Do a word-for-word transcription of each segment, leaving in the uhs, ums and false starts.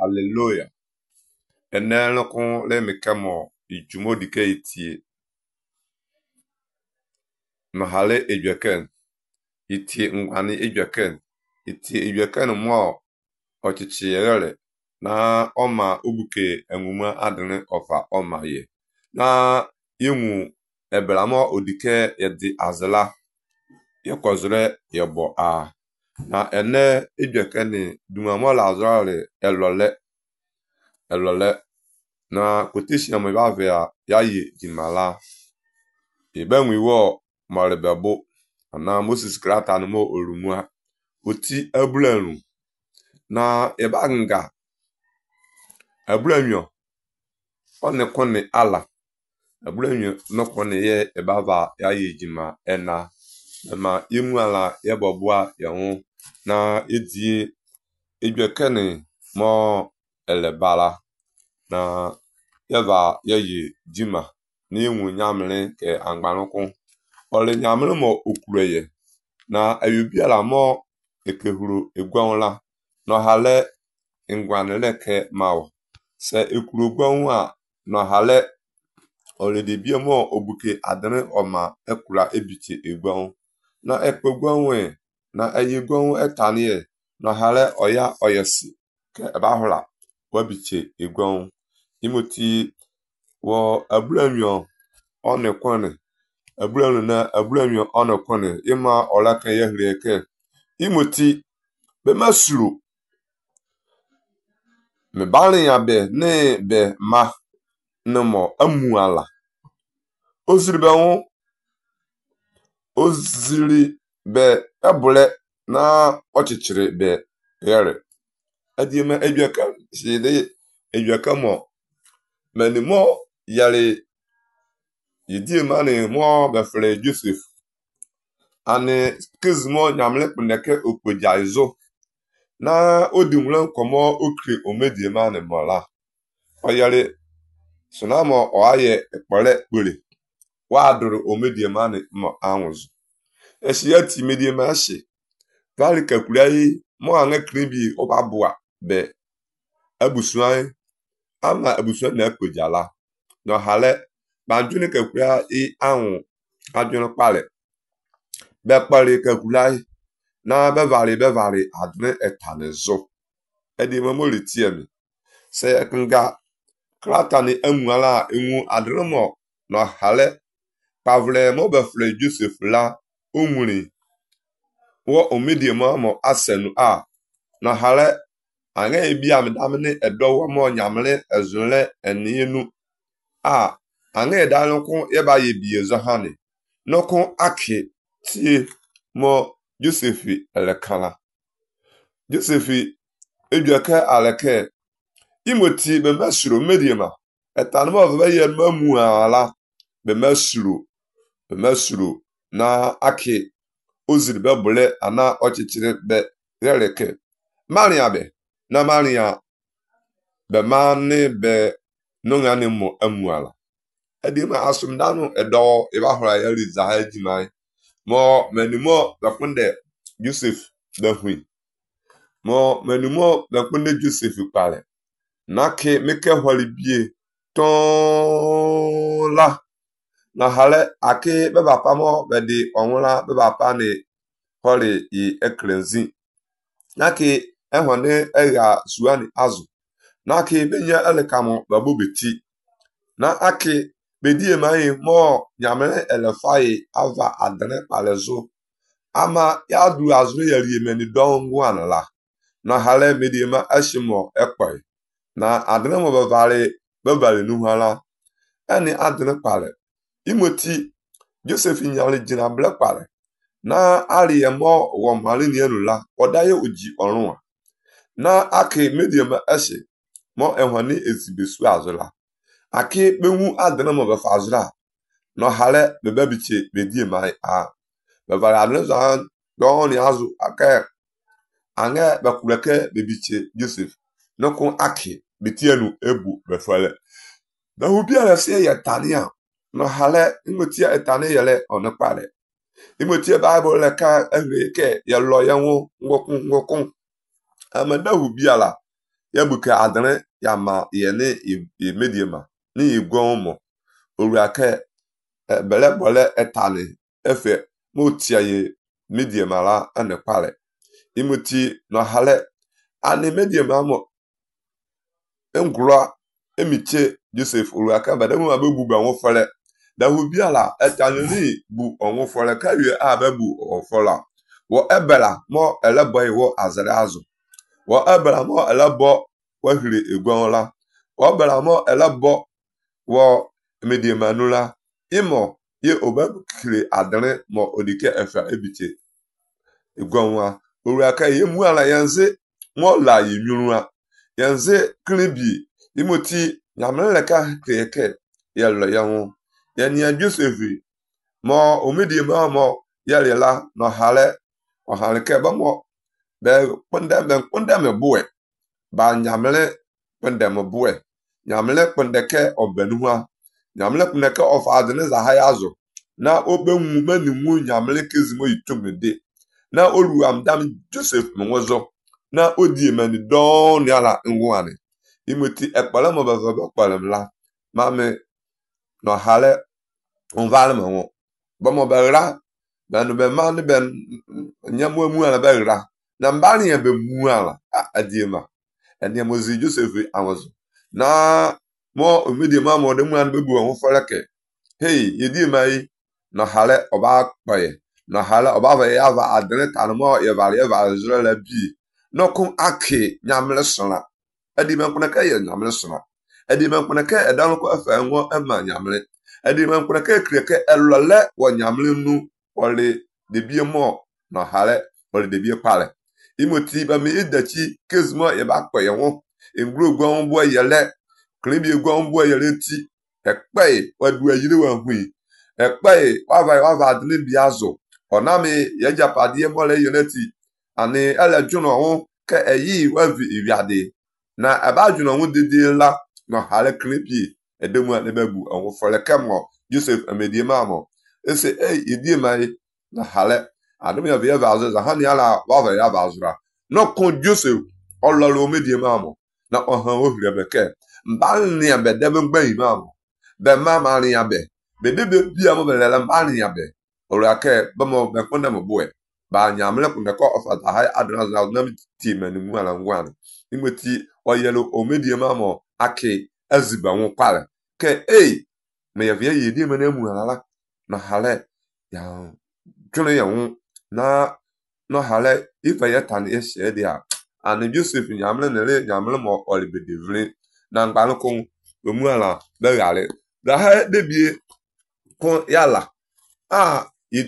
Hallelujah. Enel kon le mekamo ijumo dike itie. Mahale ejweken. Itie ngwani ejweken. Itie ejweken mo ochichi yele. Na oma ubuke enwuma adene ofa oma ye. Na yimu ebelamo odike yedi azela. Yekozre yebo a. Na ene ejweken dumamo la azale elole. Elole. Na kotishi na mebave ya yaye jimala. Ibenwi wo malebebo. Na Moses krata no mo olumwa. Oti eblenu. Na ebanga. Eblenyo. One kone ala. Eblenyo no kone ye ebava yaye jima ena. Ma imu ala yebobwa yahu. Na edie ejwekene mo elebala. Na yeva yaye jima. Ni enwu nyamle ke angbanokun. Ole nyamle mo okureye. Na ayubiala mo ekehuru egwanla. No hale ngwanele ke mawo. Se ekuru gwanwa no hale ole de bie mo obuke adene oma ekura ebiche egwan. Na ekpe gwanwe na aye gwanwe etanie no hale oya oyesi ke ebahola wabiche egwan. Imoti wo ablanyo one kwane ablanyo na ablanyo one kwane ima olaka yehreke imoti be masuru me bali ya be ne be ma nemo amuala oziri be won oziri be ebule na ochichiri be yere adime ejweka shide ejweka mo menimo yale yidi mani mo befre Joseph ane skizmo nyamle pneke okpeja izo na odimle komo okre omedie mani mola oyale sunamo oaye ekpole pere wa aduru omedie mani mo anwuzu esiyati medie mashi vali kakulai mo anga kribi obabua be abusuan ama abusuan na ekpeja la no hale banjuni kakura i anwu ajunu pale be pale kakulai na be vale be vale adne etanezo edi memoli tiemi se ekinga krata ni emuala enwu adremo no hale pavle mo be fle Joseph la onwuri wo omedie mo mo asenu a no hale anga ebi amdamne edowo mo nyamle ezule enienu a anga edalukun yeba yebiye zohane nokun ake tie mo Josefi elekala Josefi ejweke aleke imoti be masuro mediema etanmo be ye mamu ala be masuro be masuro na ake oziri be bule ana ochichire be releke maria be na maria be mani be nongane mo amuala edima asumdanu edo ibahora yari zahajimai mo menimo bakunde Joseph dahui mo menimo bakunde Joseph pale nake meke holibie ton la na hale ake be bapa mo be di onwula be bapa ni holi i ekrenzi nake ehone eya suani azu nake benya elekamo babobeti na ake bedie mai mo nyamere elefai ava adene palezo ama ya du azure yari emeni dongu anala na hale mediema ashimo ekoi na adene mo bavale bavale nuhala ani adene pale imoti Joseph nyale jina black pale na aliyemo wo mali ni enula odaye oji orunwa na ake mediema ashi mo ehwani ezibesu azula ake benwu adene mo bafazura no hale bebabiche bedie mai a bevara adrezo don ni azu ake anga bakureke bebiche Joseph nokun ake betienu ebu befale na hubia la se yetania no hale imotia etane yele onepale imotia bible le ka ehweke ye lo yenwo ngokun ngokun amada hubia la ya buka adane ya ma ye ne e mediema ni igwon mo owuraka bele bole etale efe mo tia ye mediema la ane pale imuti no hale ane mediema mo engura emiche Joseph owuraka bademu abebu ba won fole da hubiala etanini bu onwo fole ka wie abebu ofola wo ebela mo eleboy wo azarazu wo ebela mo elebo wo hiri egwonla wo ebela mo elebo wo mediemanula imo ye obakire adane mo odike efa ebite egwonwa owuraka ye mu ala yanze mo la yimurua yanze klibi imoti nyamleka keke yelo yawo yania Joseph mo omediema mo yalela no hale o hale ke ba mo be ponda be ponda me boe ba nyamle ponda me boe nyamle ponda ke obenua nyamle ponda ke of adene za hayazo na obenwu manimu nyamle kezimo yitumede na olu amdam Joseph monwozo na odi mani don yala ngwane imoti ekpala mo ba ba kpalam la mame no hale on vale mo ba mo ba ra dan be man ben nyamo mu ala ba ra na mbani ya be mu ala adiema ene mo zi Joseph awozo na mo omedi ma mo de mu an be bu won foleke hey yedi mai na hale oba paye na hale oba va ya va adene tan mo ye va ye va zura la bi no kun ake nyamle sona edi men kuna ka ye nyamle sona edi men kuna ka edan ko afa ngo ema nyamle edi men kuna ka kreke elole wo nyamle nu ole de bie mo na hale ole de bie pale imoti ba me edachi kezmo ye ba paye won engro gwan bo yele klibi gwan bo yele ti ekpai wadu ayire wa hui ekpai wa va wa va adne biazo onami ye japade mo le yeleti ani ele juno ho ke eyi wa vi iwiade na aba juno ho dede la no hale klibi edemu ne babu onwo fole kemo Joseph amediema mo ese eh idie mai na hale adum ya via vazo za hani ala wa va ya vazura no kon Joseph ololo mediema mo na ohan wo hire beke mbal ni abe debe gban ma be mama ni abe be debe bia mo be la mbal ni abe orake ba mo be konda mo boe ba nyamle ko me ko ofata hay adana na na ti mani mu ala ngwan imoti oyelo omediema mo ake aziba won pare ke eh me ya vie yedi mani mu ala na hale ya tune ya won na no hale ifa ya tan ye shedia and Joseph nyamle nele nyamle mo olibedevle na ngban ko mu ala be gale da ha debie ko yala ah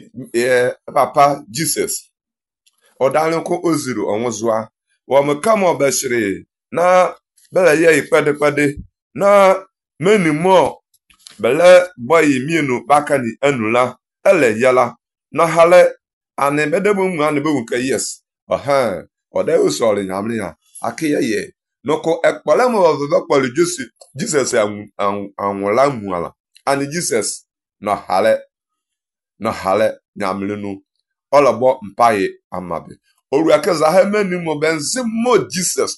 e papa Jesus odalun ko ozuru onwuzua wo me kamo beshire na bele ye ipede pede na meni mo bele boy mienu bakani anula ele yala na hale ane bedebu mu ane bewu ka yes aha ode usori nyamle ya akiye ye noko ekpole mo baba kpole Joseph Jesus anwula muala and Jesus na hale na hale nyamle nu olabo mpaye amabe oru akaza ha mani mo benzi mo Jesus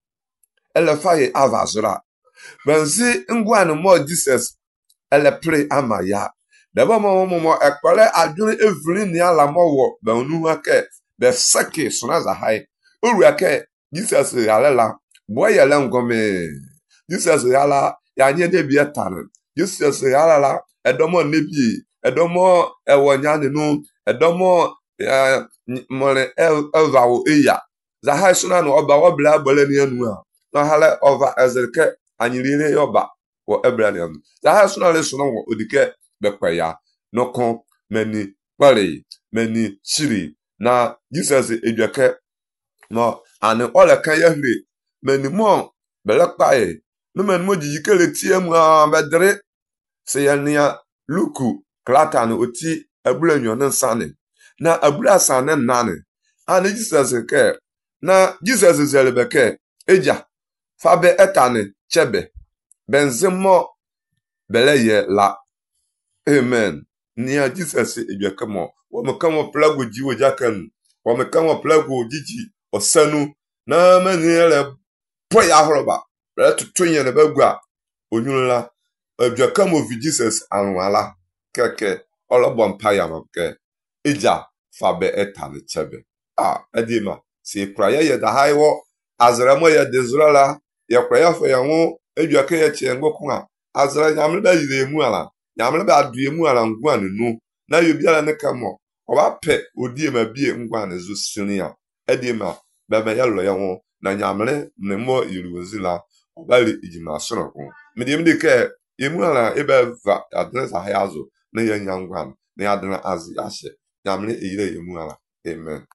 ele faye avazura benzi ngwan mo Jesus ele pre amaya deba mo mo mo ekpole adwene evri ni ala mo wo banu hake be seke sona za hai oru ake Jesus yalela boye le ngome Jesus yala ya nye de bia tan Jesus yala la edomo nebi edomo ewonya nenu edomo mole elvawo eya za ha sona no oba wo bla bole ni anu a na hale over ezeke anyirire yoba wo ebra ni anu za ha sona le sona wo odike bekwaya no kon mani pare mani chiri na Jesus edweke no ane ole kan yahre mani mo belakpae no mani mo jijikele tie mu a bedre se yania luku klata no oti abulanyo no sane na abula sane nane ane Jesus ke na Jesus zelebeke eja fabe etane chebe benzemo beleye la amen nia Jesus edweke mo wo me kan wo plago jiwo jakan wo me kan wo plago jiji osanu na manele po ya horoba re tutunye ne bagua onyunla adwaka mo vi Jesus anwala keke olobo mpa ya mabke ija fabe etale chebe ah edima si kraye ye da haiwo azramo ye dezrala ye kraye fo ye ho adwaka ye chengo kwa azra nyamle ba yire mu ala nyamle ba adue mu ala ngwa nu na yobiala ne kamo oba pe odie ma bie ngwa ne zo sinia edima baba ya lo ya ho na nyamle ne mo yiruwozila obali ijima soro ko mede mede ke yemu ala ebe va adresa hayazo na ya nyangwa na ya dana azi ashe nyamle ire yemu ala amen.